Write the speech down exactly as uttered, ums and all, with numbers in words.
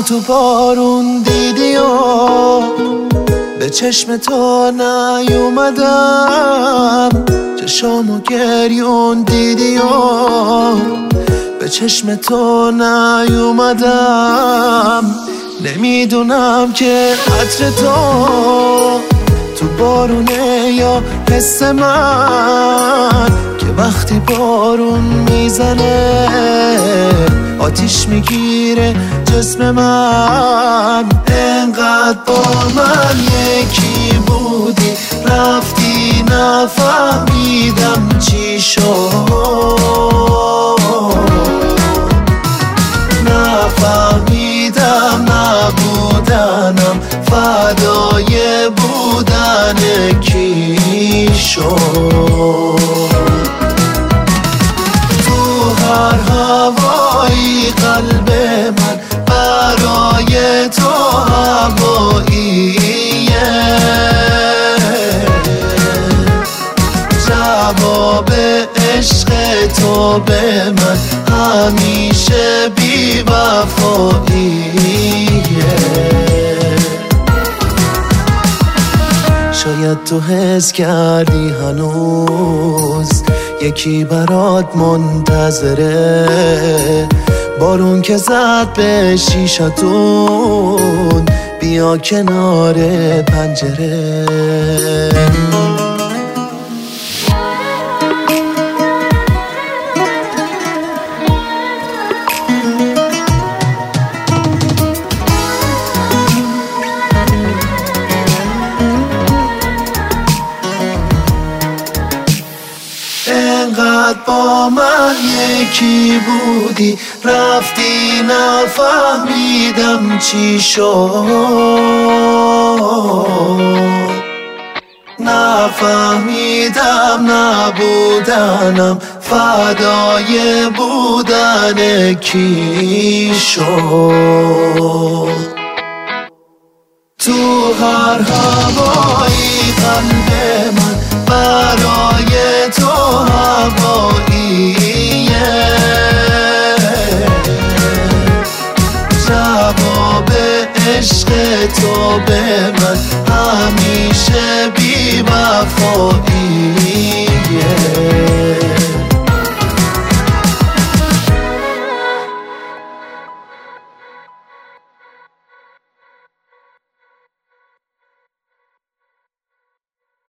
تو بارون دیدی و به چشم تو نیومدم، چشامو گریون دیدی و به چشم تو نیومدم. نمیدونم که عطر تو تو بارونه یا حس من، که وقتی بارون میزنه آتیش میگیره جسم من. انقدر با من یکی بودی رفتی نفهمیدم چی شد، نفهمیدم نبودنم فدای بودن کی شد. تو هر هوایی قلب من برای تو هواییه، جواب عشق تو به من همیشه بی وفاییه. شاید تو حس کردی هنوز یکی برات منتظره، بارون که زد به شیشتون بیا کنار پنجره. انقدر با من یکی بودی رفتی نفهمیدم چی شد، نفهمیدم نبودنم فدای بودن کی شد. تو هر هوایی قلب من برای تو هواییه، جواب عشق تو به من همیشه بی وفاییه.